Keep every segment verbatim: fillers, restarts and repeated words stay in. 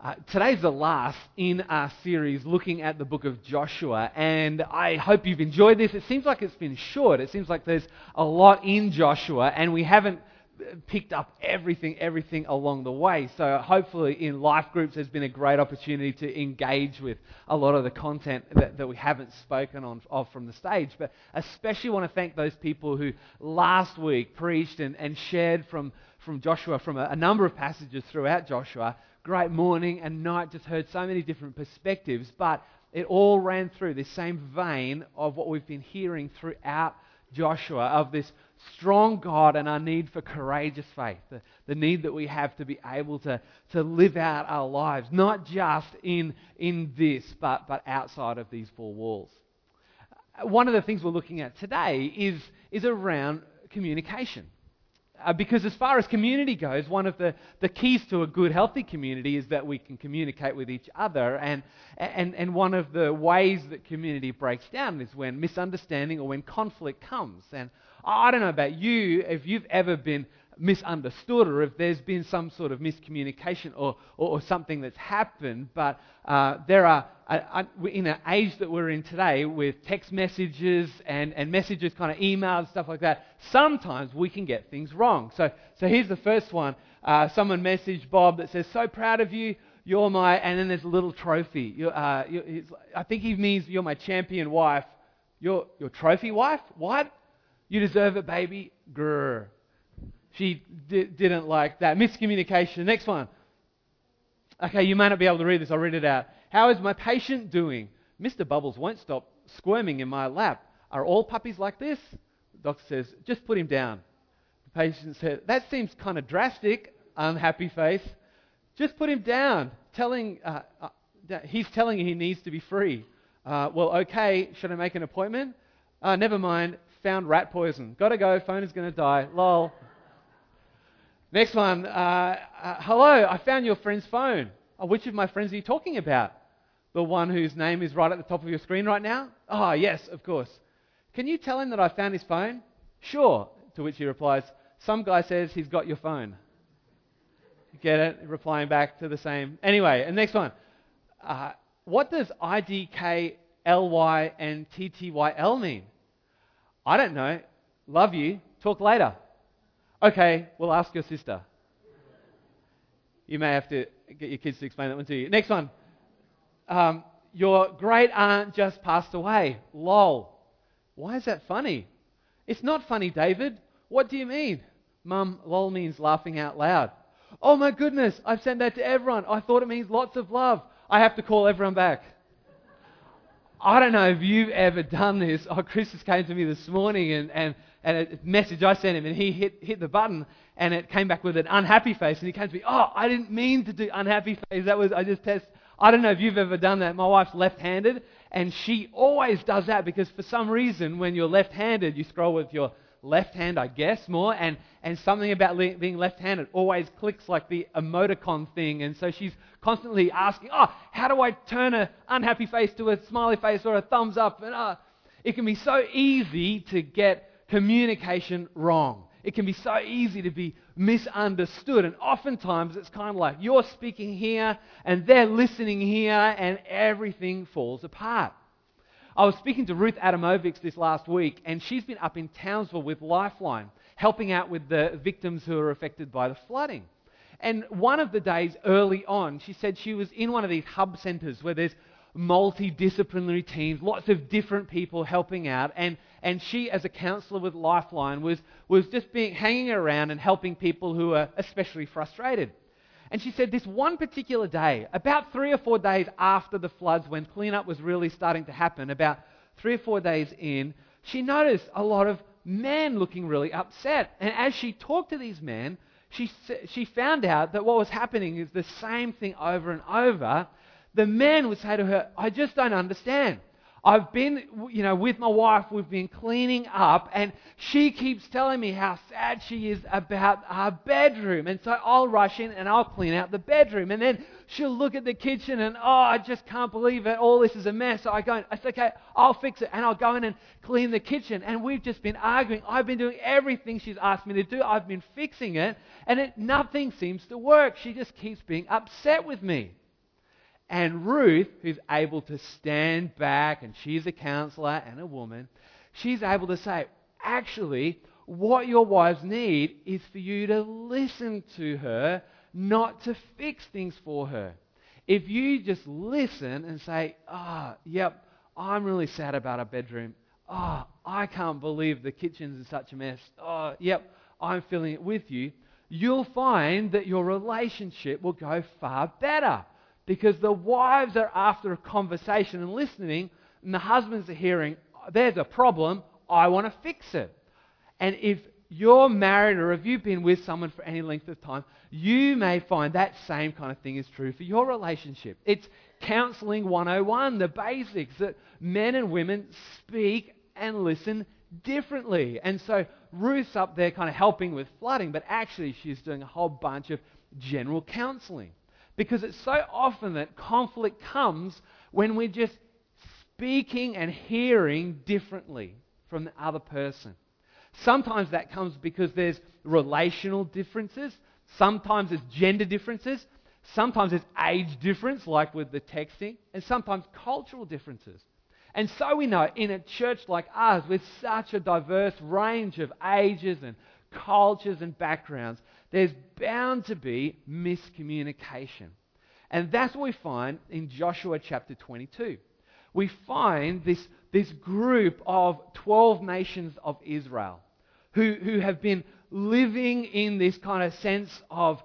Uh, today's the last in our series looking at the book of Joshua, and I hope you've enjoyed this. It seems like it's been short. It seems like there's a lot in Joshua, and we haven't picked up everything, everything along the way. So hopefully in life groups there's been a great opportunity to engage with a lot of the content that, that we haven't spoken on of from the stage. But especially want to thank those people who last week preached and, and shared from, from Joshua, from a, a number of passages throughout Joshua. Great morning and night, just heard so many different perspectives, but it all ran through this same vein of what we've been hearing throughout Joshua, of this strong God and our need for courageous faith, the, the need that we have to be able to, to live out our lives, not just in, in this, but, but outside of these four walls. One of the things we're looking at today is, is around communication. Uh, because as far as community goes, one of the, the keys to a good, healthy community is that we can communicate with each other. And, and, and one of the ways that community breaks down is when misunderstanding or when conflict comes. And I don't know about you, if you've ever been misunderstood or if there's been some sort of miscommunication or, or, or something that's happened, but uh, there are, uh, uh, in an age that we're in today with text messages and, and messages, kind of emails, stuff like that, sometimes we can get things wrong. So so here's the first one. Uh, someone messaged Bob that says, "So proud of you, you're my," and then there's a little trophy. You're, uh, you're, I think he means you're my champion wife. Your your trophy wife? What? You deserve it, baby. Grr. She di- didn't like that. Miscommunication. Next one. Okay, you may not be able to read this. I'll read it out. "How is my patient doing? Mister Bubbles won't stop squirming in my lap. Are all puppies like this?" The doctor says, "Just put him down." The patient said, "That seems kind of drastic." Unhappy face. "Just put him down." Telling, uh, uh, he's telling you he needs to be free. Uh, well, okay. Should I make an appointment? Uh, never mind. Found rat poison. Gotta go. Phone is going to die. Lol. Next one. Uh, uh, hello, I found your friend's phone. Oh, which of my friends are you talking about? The one whose name is right at the top of your screen right now? Oh, yes, of course. Can you tell him that I found his phone? Sure. To which he replies, some guy says he's got your phone. Get it? Replying back to the same. Anyway, and next one. Uh, what does I D K L Y and T T Y L mean? I don't know. Love you. Talk later. Okay, we'll ask your sister. You may have to get your kids to explain that one to you. Next one. Um, your great aunt just passed away. Lol. Why is that funny? It's not funny, David. What do you mean? Mum, lol means laughing out loud. Oh my goodness, I've sent that to everyone. I thought it means lots of love. I have to call everyone back. I don't know if you've ever done this. Oh, Chris just came to me this morning and, and, and a message I sent him and he hit, hit the button and it came back with an unhappy face and he came to me, oh, I didn't mean to do unhappy face. That was, I just test. I don't know if you've ever done that. My wife's left-handed and she always does that because for some reason when you're left-handed, you scroll with your left hand, I guess, more, and, and something about le- being left-handed always clicks like the emoticon thing, and so she's constantly asking, oh, how do I turn an unhappy face to a smiley face or a thumbs up? And uh, it can be so easy to get communication wrong. It can be so easy to be misunderstood, and oftentimes it's kind of like you're speaking here, and they're listening here, and everything falls apart. I was speaking to Ruth Adamovics this last week, and she's been up in Townsville with Lifeline, helping out with the victims who are affected by the flooding. And one of the days early on, she said she was in one of these hub centres where there's multidisciplinary teams, lots of different people helping out, and, and she, as a counsellor with Lifeline, was, was just being hanging around and helping people who are especially frustrated. And she said this one particular day, about three or four days after the floods, when cleanup was really starting to happen, about three or four days in, she noticed a lot of men looking really upset. And as she talked to these men, she she found out that what was happening is the same thing over and over. The men would say to her, I just don't understand. I've been, you know, with my wife, we've been cleaning up, and she keeps telling me how sad she is about our bedroom. And so I'll rush in and I'll clean out the bedroom. And then she'll look at the kitchen and, oh, I just can't believe it. All this is a mess. So I go, it's okay, I'll fix it. And I'll go in and clean the kitchen. And we've just been arguing. I've been doing everything she's asked me to do. I've been fixing it. And it, nothing seems to work. She just keeps being upset with me. And Ruth, who's able to stand back, and she's a counselor and a woman, she's able to say, actually, what your wives need is for you to listen to her, not to fix things for her. If you just listen and say, oh, yep, I'm really sad about our bedroom. Oh, I can't believe the kitchen's in such a mess. Oh, yep, I'm feeling it with you. You'll find that your relationship will go far better because the wives are after a conversation and listening, and the husbands are hearing, there's a problem, I want to fix it. And if you're married or if you've been with someone for any length of time, you may find that same kind of thing is true for your relationship. It's counseling one oh one, the basics, that men and women speak and listen differently. And so Ruth's up there kind of helping with flooding, but actually she's doing a whole bunch of general counseling. Because it's so often that conflict comes when we're just speaking and hearing differently from the other person. Sometimes that comes because there's relational differences. Sometimes it's gender differences. Sometimes it's age difference, like with the texting. And sometimes cultural differences. And so we know in a church like ours, with such a diverse range of ages and cultures and backgrounds, there's bound to be miscommunication. And that's what we find in Joshua chapter twenty-two. We find this, this group of twelve nations of Israel who, who have been living in this kind of sense of,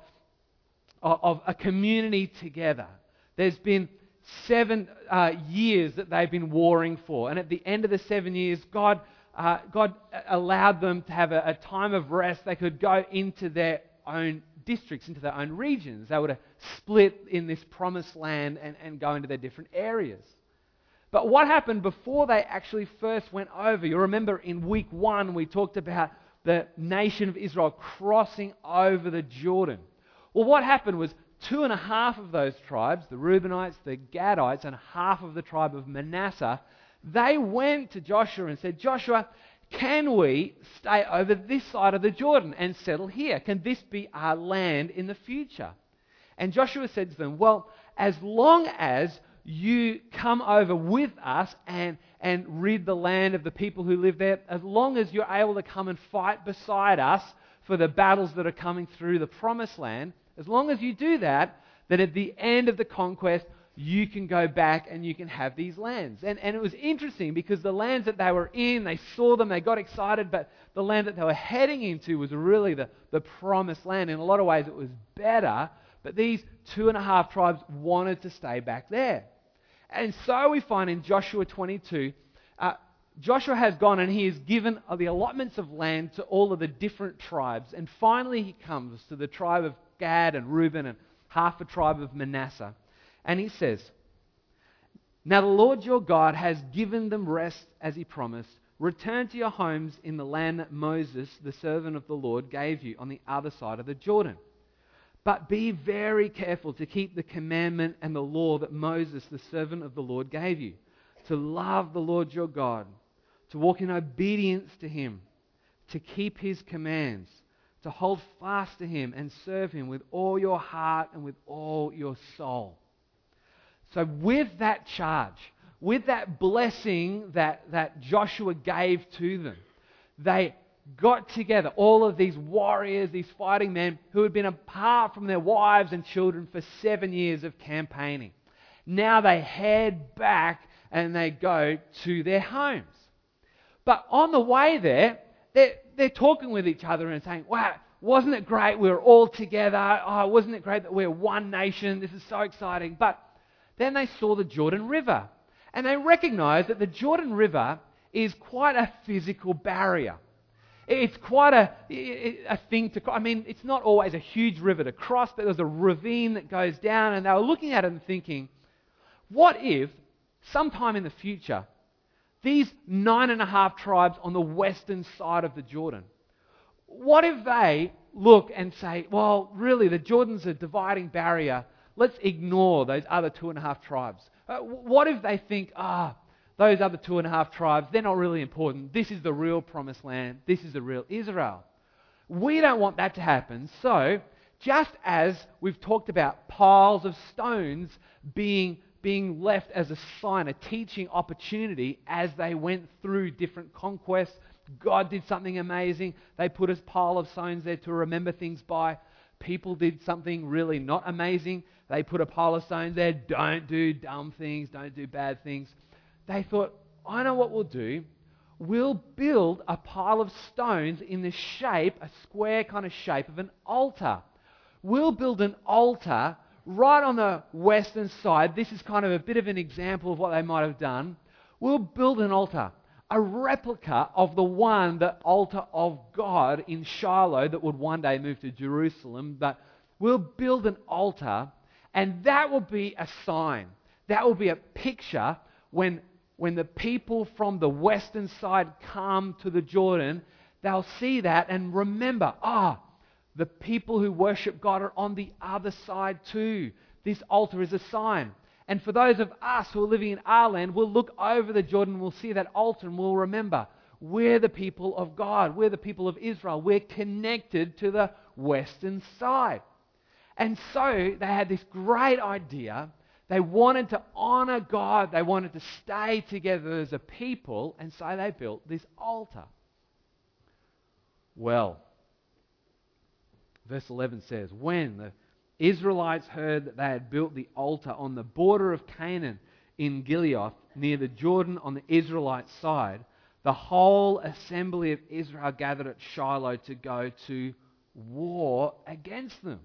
of, of a community together. There's been seven uh, years that they've been warring for. And at the end of the seven years, God, uh, God allowed them to have a, a time of rest. They could go into their own districts, into their own regions. They would have split in this promised land and, and go into their different areas. But what happened before they actually first went over? You remember in week one we talked about the nation of Israel crossing over the Jordan. Well, what happened was two and a half of those tribes, the Reubenites, the Gadites, and half of the tribe of Manasseh, they went to Joshua and said, Joshua, can we stay over this side of the Jordan and settle here? Can this be our land in the future? And Joshua said to them, well, as long as you come over with us and, and rid the land of the people who live there, as long as you're able to come and fight beside us for the battles that are coming through the promised land, as long as you do that, then at the end of the conquest, you can go back and you can have these lands. And, and it was interesting because the lands that they were in, they saw them, they got excited, but the land that they were heading into was really the, the promised land. In a lot of ways, it was better, but these two and a half tribes wanted to stay back there. And so we find in Joshua twenty-two, uh, Joshua has gone and he has given the allotments of land to all of the different tribes. And finally he comes to the tribe of Gad and Reuben and half a tribe of Manasseh. And he says, now the Lord your God has given them rest as he promised. Return to your homes in the land that Moses, the servant of the Lord, gave you on the other side of the Jordan. But be very careful to keep the commandment and the law that Moses, the servant of the Lord, gave you. To love the Lord your God, to walk in obedience to him, to keep his commands, to hold fast to him and serve him with all your heart and with all your soul. So with that charge, with that blessing that, that Joshua gave to them, they got together, all of these warriors, these fighting men who had been apart from their wives and children for seven years of campaigning. Now they head back and they go to their homes. But on the way there, they're, they're talking with each other and saying, wow, wasn't it great we were all together? Oh, wasn't it great that we're one nation? This is so exciting. But then they saw the Jordan River. And they recognized that the Jordan River is quite a physical barrier. It's quite a, a thing to, I mean, it's not always a huge river to cross, but there's a ravine that goes down, and they were looking at it and thinking, what if sometime in the future, these nine and a half tribes on the western side of the Jordan, what if they look and say, well, really, the Jordan's a dividing barrier, let's ignore those other two and a half tribes. Uh, what if they think, ah, oh, those other two and a half tribes, they're not really important. This is the real promised land. This is the real Israel. We don't want that to happen. So Just as we've talked about piles of stones being, being left as a sign, a teaching opportunity as they went through different conquests. God did something amazing. They put a pile of stones there to remember things by. People did something really not amazing. They put a pile of stones there. Don't do dumb things. Don't do bad things. They thought, I know what we'll do. We'll build a pile of stones in the shape, a square kind of shape of an altar. We'll build an altar right on the western side. This is kind of a bit of an example of what they might have done. We'll build an altar, a replica of the one, the altar of God in Shiloh that would one day move to Jerusalem. But we'll build an altar, and that will be a sign. That will be a picture when, when the people from the western side come to the Jordan. They'll see that and remember, ah, the people who worship God are on the other side too. This altar is a sign. And for those of us who are living in our land, we'll look over the Jordan, we'll see that altar, and we'll remember, we're the people of God. We're the people of Israel. We're connected to the western side. And so they had this great idea. They wanted to honor God. They wanted to stay together as a people. And so they built this altar. Well, verse eleven says, when the Israelites heard that they had built the altar on the border of Canaan in Gilead, near the Jordan on the Israelite side, the whole assembly of Israel gathered at Shiloh to go to war against them.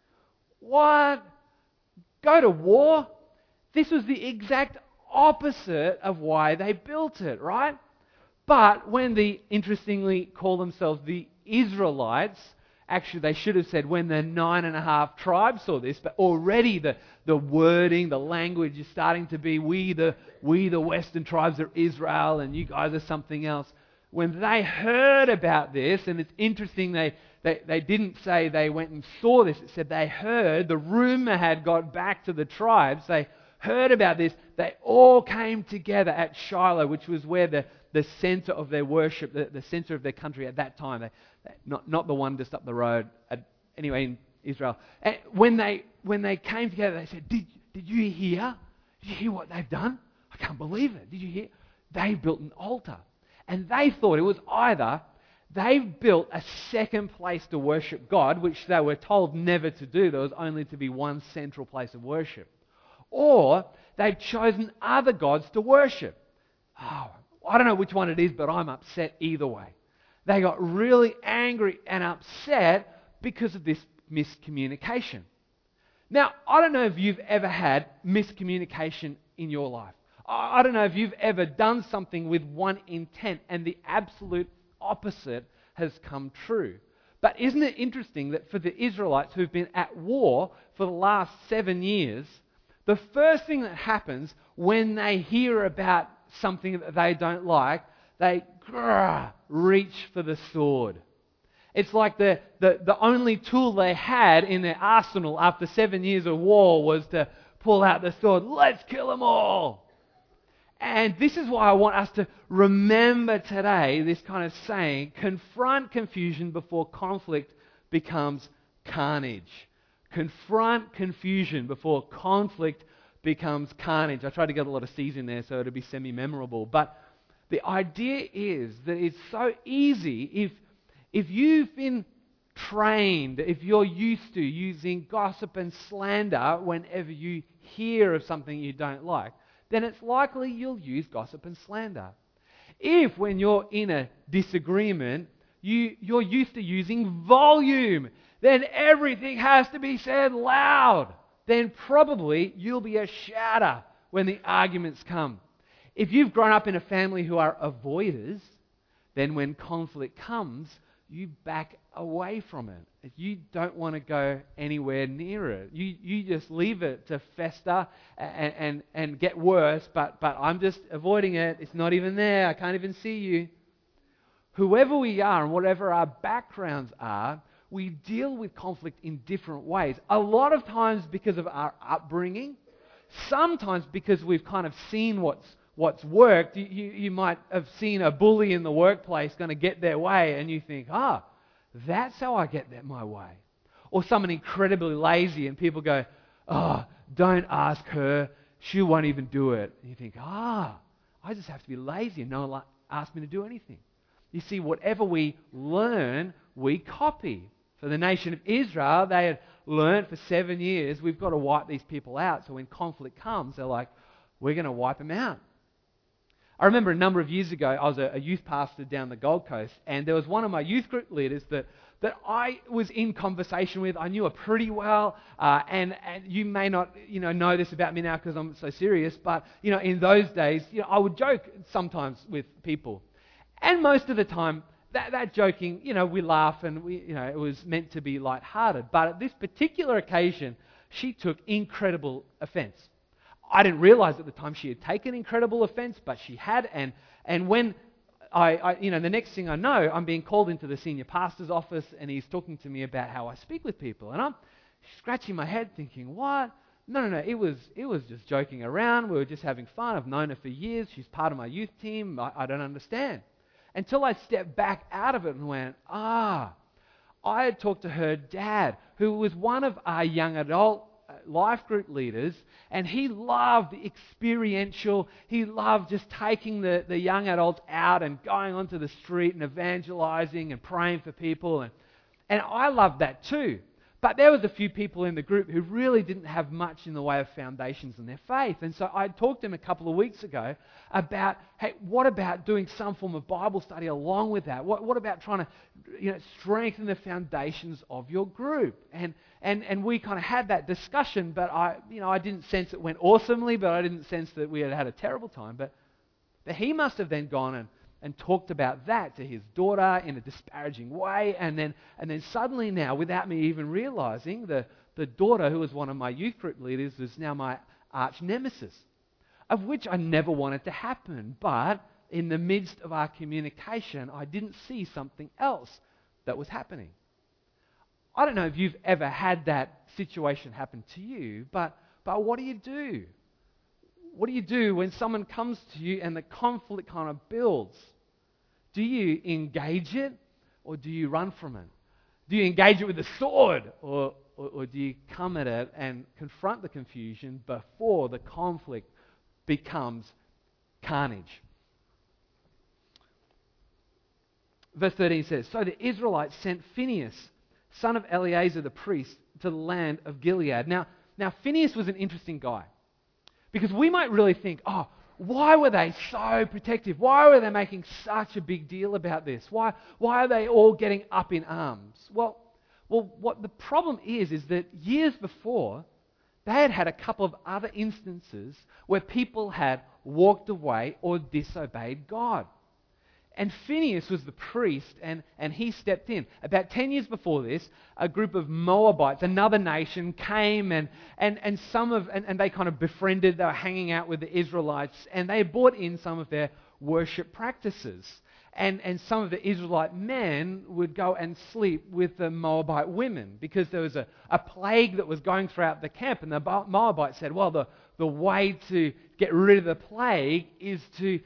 What? Go to war? This was the exact opposite of why they built it, right? But when the, interestingly, call themselves the Israelites, actually, they should have said when the nine and a half tribes saw this, but already the, the wording, the language is starting to be, we the, we the western tribes are Israel and you guys are something else. When they heard about this, and it's interesting, they, they, they didn't say they went and saw this, it said they heard, the rumor had got back to the tribes, they heard about this, they all came together at Shiloh, which was where the, the center of their worship, the, the center of their country at that time, they, Not, not the one just up the road, uh, anyway, in Israel. And when they when they came together, they said, did, did you hear? Did you hear what they've done? I can't believe it. Did you hear? They built an altar. And they thought it was either they've built a second place to worship God, which they were told never to do. There was only to be one central place of worship. Or they've chosen other gods to worship. Oh, I don't know which one it is, but I'm upset either way. They got really angry and upset because of this miscommunication. Now, I don't know if you've ever had miscommunication in your life. I don't know if you've ever done something with one intent and the absolute opposite has come true. But isn't it interesting that for the Israelites who've been at war for the last seven years, the first thing that happens when they hear about something that they don't like, they grrr, reach for the sword. It's like the, the, the only tool they had in their arsenal after seven years of war was to pull out the sword. Let's kill them all. And this is why I want us to remember today this kind of saying, confront confusion before conflict becomes carnage. Confront confusion before conflict becomes carnage. I tried to get a lot of C's in there so it'll be semi-memorable. But the idea is that it's so easy if, if you've been trained, if you're used to using gossip and slander whenever you hear of something you don't like, then it's likely you'll use gossip and slander. If when you're in a disagreement, you, you're used to using volume, then everything has to be said loud, then probably you'll be a shouter when the arguments come. If you've grown up in a family who are avoiders, then when conflict comes, you back away from it. You don't want to go anywhere near it. You you just leave it to fester and, and, and get worse, but, but I'm just avoiding it. It's not even there. I can't even see you. Whoever we are and whatever our backgrounds are, we deal with conflict in different ways. A lot of times because of our upbringing, sometimes because we've kind of seen what's what's worked. You, you, you might have seen a bully in the workplace going to get their way and you think, ah, that's how I get that my way. Or someone incredibly lazy and people go, oh, don't ask her, she won't even do it. And you think, ah, I just have to be lazy and no one ask me to do anything. You see, whatever we learn, we copy. For the nation of Israel, they had learned for seven years, we've got to wipe these people out. So when conflict comes, they're like, we're going to wipe them out. I remember a number of years ago, I was a, a youth pastor down the Gold Coast, and there was one of my youth group leaders that, that I was in conversation with. I knew her pretty well, uh, and, and you may not you know, know this about me now because I'm so serious, but you know, in those days, you know, I would joke sometimes with people. And most of the time, that, that joking, you know, we laugh and we, you know, it was meant to be lighthearted. But at this particular occasion, she took incredible offense. I didn't realize at the time she had taken incredible offense, but she had. And and when I, I, you know, the next thing I know, I'm being called into the senior pastor's office, and he's talking to me about how I speak with people, and I'm scratching my head, thinking, what? No, no, no. It was it was just joking around. We were just having fun. I've known her for years. She's part of my youth team. I, I don't understand. Until I stepped back out of it and went, ah, I had talked to her dad, who was one of our young adult life group leaders, and he loved the experiential, he loved just taking the, the young adults out and going onto the street and evangelizing and praying for people, and, and I loved that too. But there was a few people in the group who really didn't have much in the way of foundations in their faith. And so I talked to them a couple of weeks ago about, hey, what about doing some form of Bible study along with that? What, what about trying to you know, strengthen the foundations of your group? And and and we kind of had that discussion, but I you know I didn't sense it went awesomely, but I didn't sense that we had had a terrible time. But, but he must have then gone and and talked about that to his daughter in a disparaging way, and then and then suddenly now, without me even realizing, the, the daughter, who was one of my youth group leaders, is now my arch nemesis, of which I never wanted to happen. But in the midst of our communication, I didn't see something else that was happening. I don't know if you've ever had that situation happen to you, but but what do you do? What do you do when someone comes to you and the conflict kind of builds? Do you engage it or do you run from it? Do you engage it with a sword or, or, or do you come at it and confront the confusion before the conflict becomes carnage? Verse thirteen says, so the Israelites sent Phinehas, son of Eleazar the priest, to the land of Gilead. Now, now Phinehas was an interesting guy. Because we might really think, oh, why were they so protective? Why were they making such a big deal about this? Why, why are they all getting up in arms? Well, well, what the problem is, is that years before, they had had a couple of other instances where people had walked away or disobeyed God. And Phinehas was the priest, and, and he stepped in. About ten years before this, a group of Moabites, another nation, came and and, and some of and, and they kind of befriended, they were hanging out with the Israelites, and they brought in some of their worship practices. And, and some of the Israelite men would go and sleep with the Moabite women because there was a, a plague that was going throughout the camp. And the Moabites said, well, the, the way to get rid of the plague is to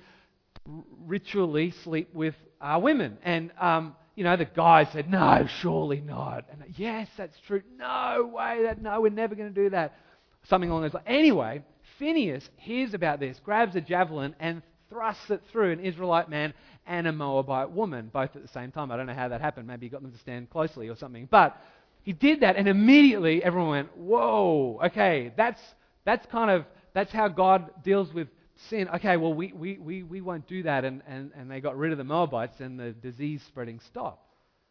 ritually sleep with our women. And, um, you know, the guys said, no, surely not. And yes, that's true. No way, that no, we're never going to do that. Something along those lines. Anyway, Phinehas hears about this, grabs a javelin and thrusts it through an Israelite man and a Moabite woman, both at the same time. I don't know how that happened. Maybe he got them to stand closely or something. But he did that, and immediately everyone went, whoa, okay, that's that's kind of, that's how God deals with sin. Okay, well, we, we, we, we won't do that. And, and, and they got rid of the Moabites and the disease spreading stopped.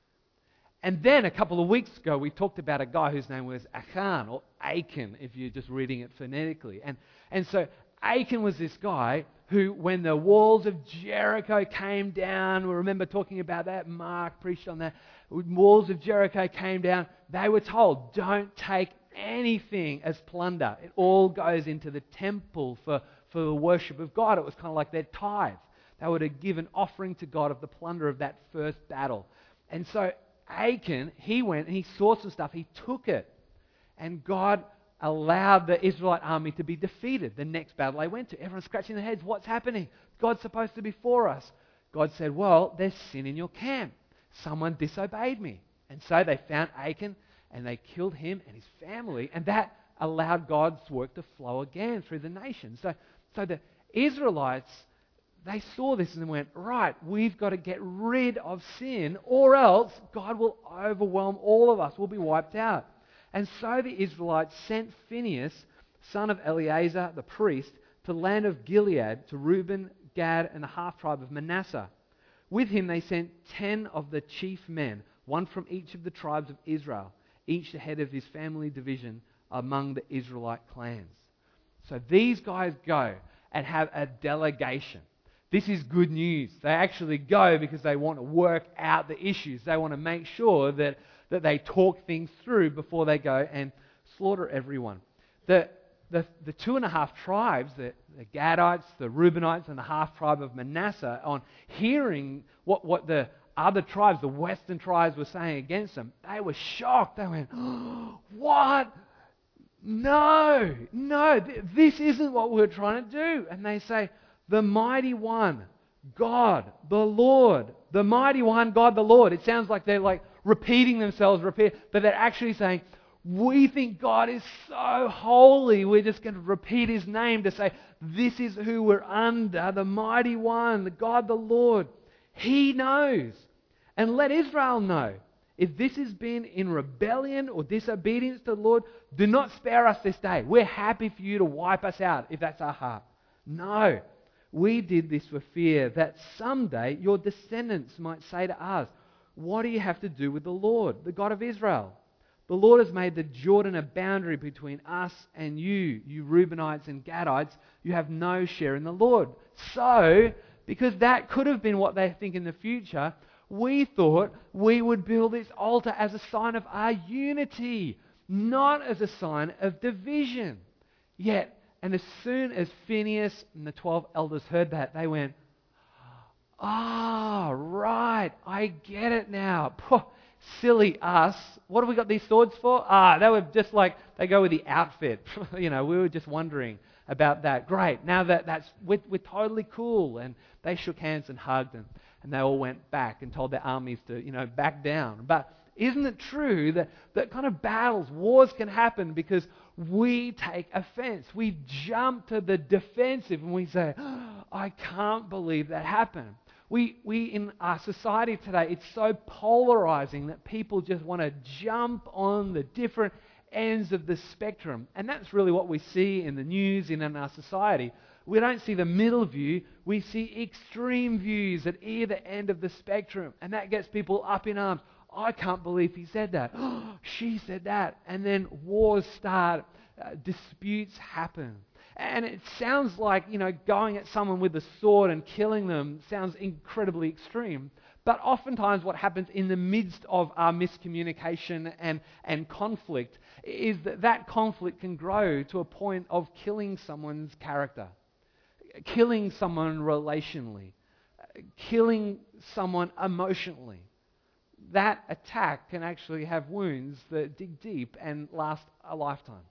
And then a couple of weeks ago, we talked about a guy whose name was Achan, or Achan, if you're just reading it phonetically. And, and so Achan was this guy who, when the walls of Jericho came down, we remember talking about that, Mark preached on that, when walls of Jericho came down, they were told, don't take anything as plunder. It all goes into the temple for for the worship of God. It was kind of like their tithe. They would have given offering to God of the plunder of that first battle. And so Achan, he went and he saw some stuff. He took it. And God allowed the Israelite army to be defeated. The next battle they went to. Everyone's scratching their heads. What's happening? God's supposed to be for us. God said, well, there's sin in your camp. Someone disobeyed me. And so they found Achan and they killed him and his family, and that allowed God's work to flow again through the nation. So, so the Israelites, they saw this and went, right, we've got to get rid of sin, or else God will overwhelm all of us. We'll be wiped out. And so the Israelites sent Phinehas, son of Eleazar, the priest, to the land of Gilead, to Reuben, Gad, and the half-tribe of Manasseh. With him they sent ten of the chief men, one from each of the tribes of Israel, each the head of his family division among the Israelite clans. So these guys go and have a delegation. This is good news. They actually go because they want to work out the issues. They want to make sure that, that they talk things through before they go and slaughter everyone. The, the, the two and a half tribes, the, the Gadites, the Reubenites, and the half tribe of Manasseh, on hearing what, what the other tribes, the western tribes, were saying against them, they were shocked. They went, oh, what? No, no, th- this isn't what we're trying to do. And they say, the mighty one, God, the Lord, the mighty one, God, the Lord. It sounds like they're like repeating themselves, repeat, but they're actually saying, we think God is so holy, we're just going to repeat his name to say, this is who we're under, the mighty one, the God, the Lord. He knows. And let Israel know. If this has been in rebellion or disobedience to the Lord, do not spare us this day. We're happy for you to wipe us out if that's our heart. No, we did this for fear that someday your descendants might say to us, what do you have to do with the Lord, the God of Israel? The Lord has made the Jordan a boundary between us and you, you Reubenites and Gadites. You have no share in the Lord. So, because that could have been what they think in the future, we thought we would build this altar as a sign of our unity, not as a sign of division. Yet, and as soon as Phinehas and the twelve elders heard that, they went, ah, oh, right, I get it now. Puh, silly us. What have we got these swords for? Ah, they were just like, they go with the outfit. You know, we were just wondering about that. Great, now that that's, we're, we're totally cool. And they shook hands and hugged and And they all went back and told their armies to, you know, back down. But isn't it true that, that kind of battles, wars can happen because we take offense. We jump to the defensive and we say, oh, I can't believe that happened. We, we in our society today, it's so polarizing that people just want to jump on the different ends of the spectrum. And that's really what we see in the news and in our society. We don't see the middle view, we see extreme views at either end of the spectrum. And that gets people up in arms. I can't believe he said that. Oh, she said that. And then wars start, uh, disputes happen. And it sounds like, you know, going at someone with a sword and killing them sounds incredibly extreme. But oftentimes what happens in the midst of our miscommunication and, and conflict is that that conflict can grow to a point of killing someone's character. Killing someone relationally, killing someone emotionally. That attack can actually have wounds that dig deep and last a lifetime.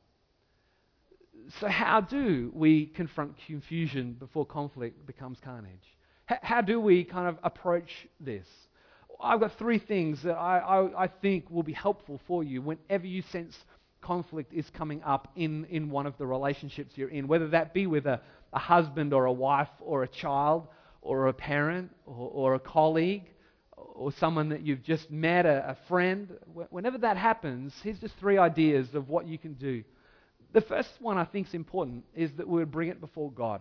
So how do we confront confusion before conflict becomes carnage? H- how do we kind of approach this? I've got three things that I, I, I think will be helpful for you whenever you sense conflict is coming up in, in one of the relationships you're in, whether that be with a, a husband or a wife or a child or a parent or, or a colleague or someone that you've just met, a, a friend. Whenever that happens, here's just three ideas of what you can do. The first one I think is important is that we would bring it before God.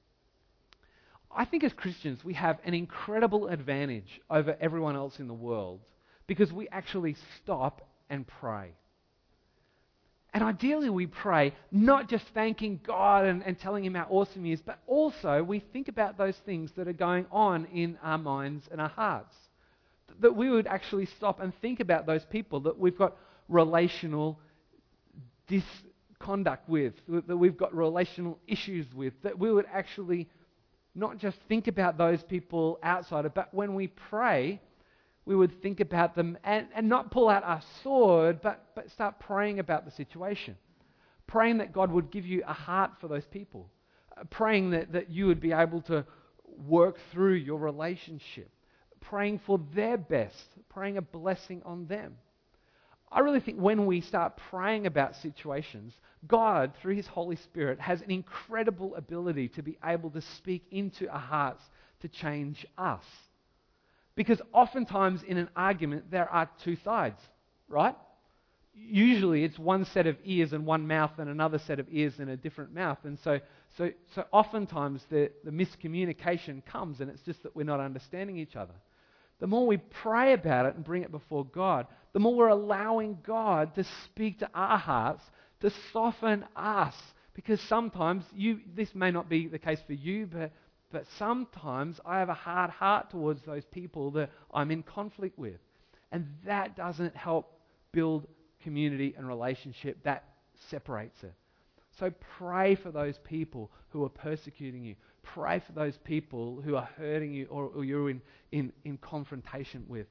I think as Christians we have an incredible advantage over everyone else in the world because we actually stop and pray. And ideally we pray not just thanking God and, and telling Him how awesome He is, but also we think about those things that are going on in our minds and our hearts. That we would actually stop and think about those people that we've got relational disconduct with, that we've got relational issues with, that we would actually not just think about those people outside of, but when we pray, we would think about them and, and not pull out our sword, but, but start praying about the situation. Praying that God would give you a heart for those people. Uh, praying that, that you would be able to work through your relationship. Praying for their best. Praying a blessing on them. I really think when we start praying about situations, God, through His Holy Spirit, has an incredible ability to be able to speak into our hearts to change us. Because oftentimes in an argument, there are two sides, right? Usually it's one set of ears and one mouth and another set of ears and a different mouth. And so so, so oftentimes the, the miscommunication comes, and it's just that we're not understanding each other. The more we pray about it and bring it before God, the more we're allowing God to speak to our hearts, to soften us. Because sometimes, you, this may not be the case for you, but, but sometimes I have a hard heart towards those people that I'm in conflict with. And that doesn't help build community and relationship. That separates it. So pray for those people who are persecuting you. Pray for those people who are hurting you or, or you're in, in, in confrontation with.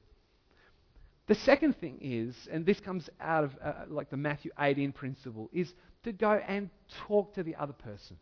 The second thing is, and this comes out of uh, like the Matthew eighteen principle, is to go and talk to the other person.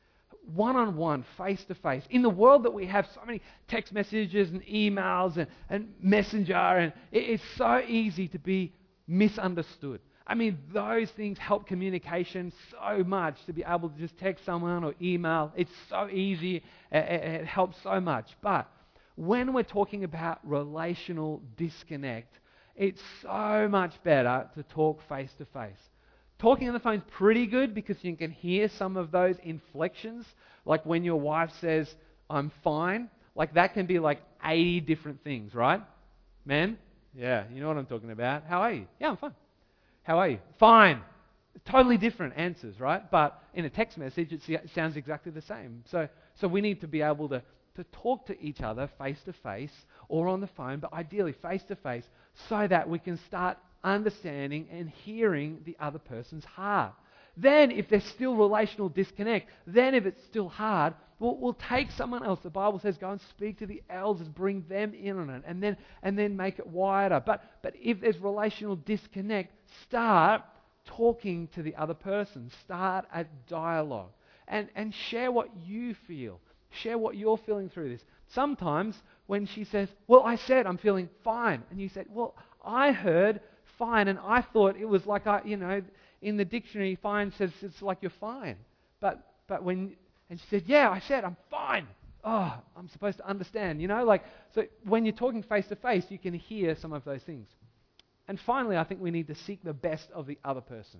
One-on-one, face-to-face. In the world that we have so many text messages and emails and, and messenger, and it, it's so easy to be misunderstood. I mean, those things help communication so much, to be able to just text someone or email. It's so easy. It, it helps so much. But when we're talking about relational disconnect, it's so much better to talk face to face. Talking on the phone is pretty good because you can hear some of those inflections, like when your wife says, "I'm fine." Like that can be like eighty different things, right? Men? Yeah, you know what I'm talking about. How are you? Yeah, I'm fine. How are you? Fine. Totally different answers, right? But in a text message, it sounds exactly the same. So, so we need to be able to, to talk to each other face to face or on the phone, but ideally face to face, so that we can start understanding and hearing the other person's heart. Then, if there's still relational disconnect, then if it's still hard, we'll, we'll take someone else. The Bible says, go and speak to the elders, bring them in on it, and then and then make it wider. But but if there's relational disconnect, start talking to the other person. Start a dialogue, and and share what you feel. Share what you're feeling through this. Sometimes when she says, "Well, I said I'm feeling fine," and you said, "Well, I heard fine, and I thought it was like I, you know." In the dictionary, fine says it's like you're fine. But but when, and she said, yeah, I said I'm fine. Oh, I'm supposed to understand, you know? like So when you're talking face to face, you can hear some of those things. And finally, I think we need to seek the best of the other person.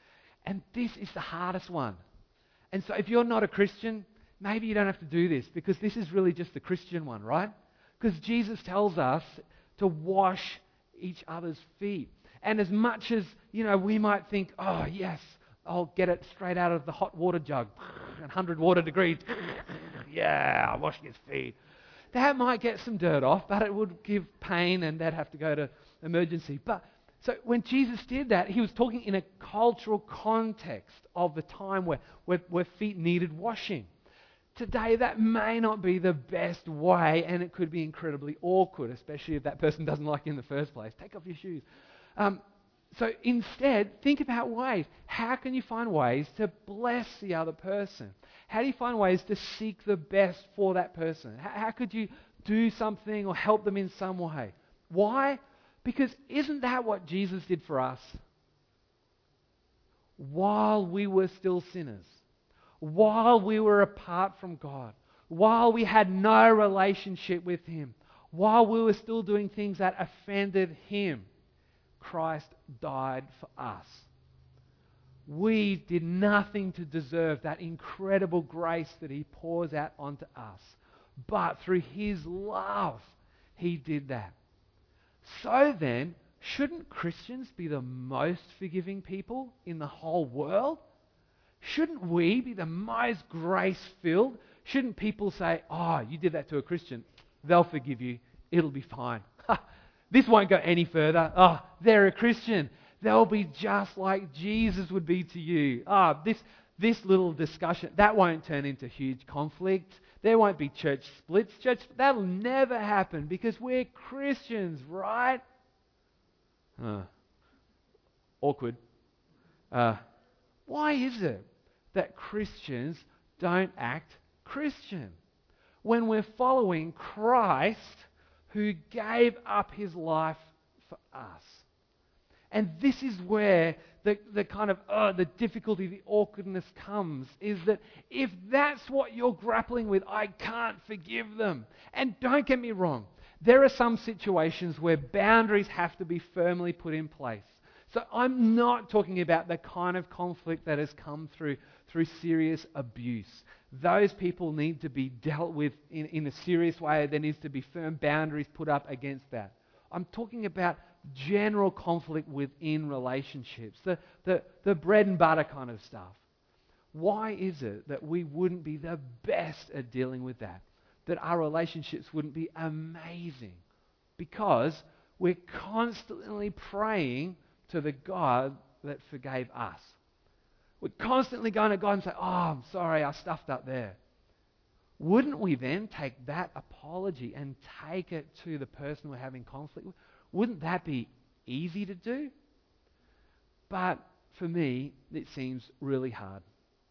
And this is the hardest one. And so if you're not a Christian, maybe you don't have to do this, because this is really just the Christian one, right? Because Jesus tells us to wash each other's feet. And as much as, you know, we might think, oh, yes, I'll get it straight out of the hot water jug, one hundred water degrees, yeah, I'm washing his feet. That might get some dirt off, but it would give pain, and they'd have to go to emergency. But so when Jesus did that, he was talking in a cultural context of the time where, where, where feet needed washing. Today, that may not be the best way, and it could be incredibly awkward, especially if that person doesn't like you in the first place. Take off your shoes. Um, so instead, think about ways. How can you find ways to bless the other person? How do you find ways to seek the best for that person? How, how could you do something or help them in some way? Why? Because isn't that what Jesus did for us? While we were still sinners, while we were apart from God, while we had no relationship with Him, while we were still doing things that offended Him, Christ died for us. We did nothing to deserve that incredible grace that He pours out onto us. But through His love, He did that. So then, shouldn't Christians be the most forgiving people in the whole world? Shouldn't we be the most grace-filled? Shouldn't people say, oh, you did that to a Christian, they'll forgive you, it'll be fine. This won't go any further. Oh, they're a Christian. They'll be just like Jesus would be to you. Ah, oh, this this little discussion, that won't turn into huge conflict. There won't be church splits. Church, that'll never happen because we're Christians, right? Uh, awkward. Uh, why is it that Christians don't act Christian when we're following Christ, who gave up His life for us? And this is where the, the kind of, uh, the difficulty, the awkwardness comes, is that if that's what you're grappling with, I can't forgive them. And don't get me wrong, there are some situations where boundaries have to be firmly put in place. So I'm not talking about the kind of conflict that has come through through serious abuse. Those people need to be dealt with in, in a serious way. There needs to be firm boundaries put up against that. I'm talking about general conflict within relationships, the, the, the bread and butter kind of stuff. Why is it that we wouldn't be the best at dealing with that? That our relationships wouldn't be amazing? Because we're constantly praying to the God that forgave us. We're constantly going to God and say, oh, I'm sorry, I stuffed up there. Wouldn't we then take that apology and take it to the person we're having conflict with? Wouldn't that be easy to do? But for me, it seems really hard.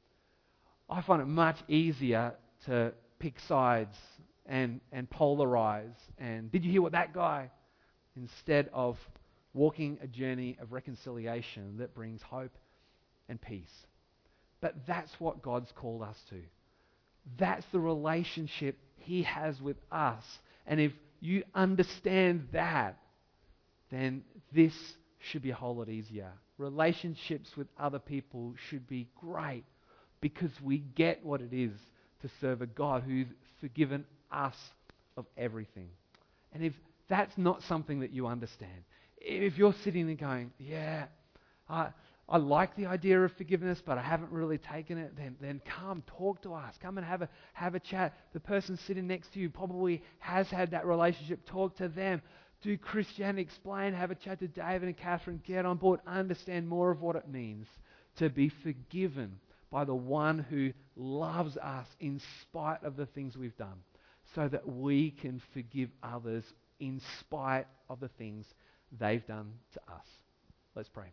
I find it much easier to pick sides and, and polarize and did you hear what that guy? Instead of walking a journey of reconciliation that brings hope and peace. But that's what God's called us to. That's the relationship He has with us. And if you understand that, then this should be a whole lot easier. Relationships with other people should be great because we get what it is to serve a God who's forgiven us of everything. And if that's not something that you understand, if you're sitting there going, yeah, I, I like the idea of forgiveness, but I haven't really taken it, then, then come talk to us. Come and have a, have a chat. The person sitting next to you probably has had that relationship. Talk to them. Do Christianity Explained. Have a chat to David and Catherine. Get on board. Understand more of what it means to be forgiven by the one who loves us in spite of the things we've done, so that we can forgive others in spite of the things they've done to us. Let's pray.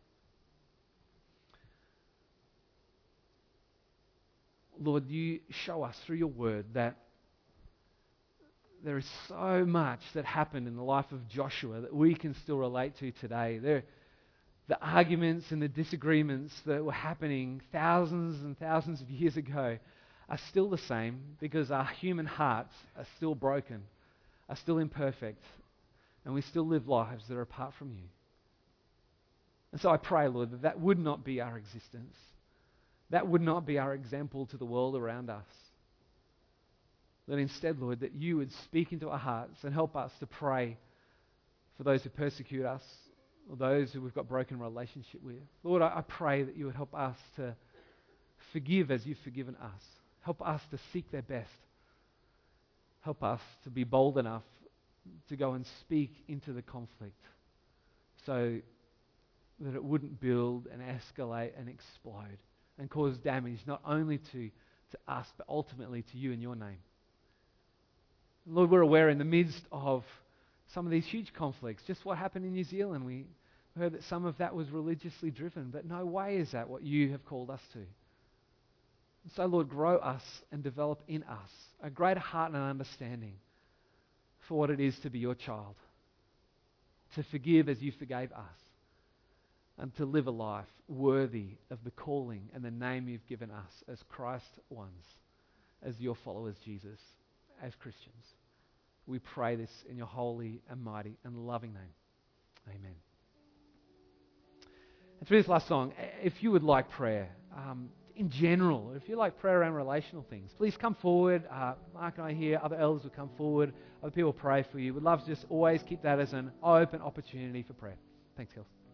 Lord, you show us through your word that there is so much that happened in the life of Joshua that we can still relate to today. There, the arguments and the disagreements that were happening thousands and thousands of years ago are still the same because our human hearts are still broken, are still imperfect, and we still live lives that are apart from you. And so I pray, Lord, that that would not be our existence. That would not be our example to the world around us. That instead, Lord, that you would speak into our hearts and help us to pray for those who persecute us or those who we've got broken relationship with. Lord, I, I pray that you would help us to forgive as you've forgiven us. Help us to seek their best. Help us to be bold enough to go and speak into the conflict so that it wouldn't build and escalate and explode and cause damage not only to, to us but ultimately to you in your name. Lord, we're aware in the midst of some of these huge conflicts, just what happened in New Zealand. We heard that some of that was religiously driven, but no way is that what you have called us to. And so, Lord, grow us and develop in us a greater heart and understanding for what it is to be your child, to forgive as you forgave us, and to live a life worthy of the calling and the name you've given us as Christ ones, as your followers, Jesus, as Christians. We pray this in your holy and mighty and loving name. Amen. And through this last song, if you would like prayer, um, in general, if you like prayer around relational things, please come forward. Uh, Mark and I here, other elders will come forward. Other people will pray for you. We'd love to just always keep that as an open opportunity for prayer. Thanks, Kels.